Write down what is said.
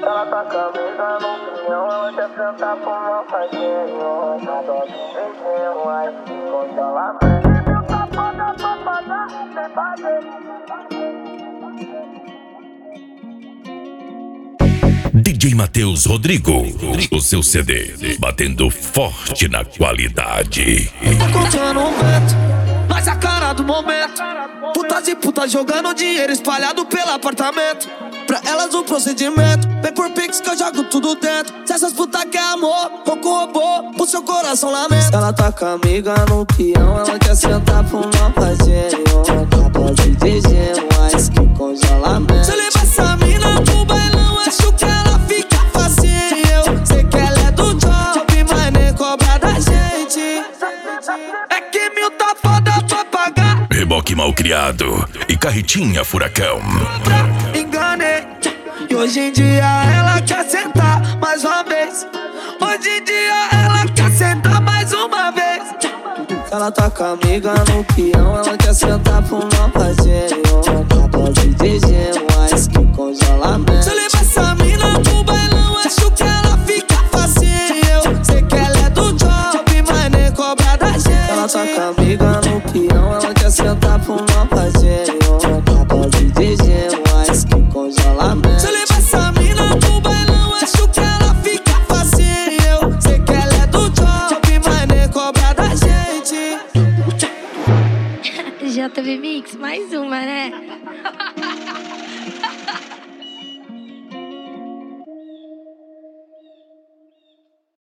Ela tá camisa no pinhão, ela quer sentar com uma faquinha. Adoro beijinho, ai, congelamento. Safada, safada, sem fazer. DJ Matheus Rodrigo, o seu CD, batendo forte na qualidade. Tá contando um vento, mas a cara do momento. Putas e putas jogando dinheiro espalhado pelo apartamento. Pra elas o procedimento, vem por pix que eu jogo tudo dentro. Se essas putas quer amor, ou com robô, o seu coração lamenta. Ela tá com a amiga no peão, ela quer sentar pra uma fazinha. Tá de gelo, mas que congelamento. Se eu levar essa mina pro bailão, acho que ela fica facinho. Sei que ela é do job, mas nem cobra da gente. É que mil tá foda pra pagar. Reboque mal criado e carretinha furacão. Enganei, e hoje em dia ela quer sentar mais uma vez. Hoje em dia ela quer sentar mais uma vez. Ela tá com a amiga no peão, ela quer sentar pra uma fazinha. Tá de gelo, mas que congelamento. Se eu levar essa mina pro bailão, acho que ela fica facinho. Sei que ela é do job, mas nem cobra da gente. Ela tá com a amiga no peão, ela quer sentar pra uma fazinha. Tá de gelo, mas que congelamento. Se eu levar essa mina pro bailão, acho que ela fica facinho. Sei que ela é do job, mas nem cobra da gente. JB Mix, mais uma, né?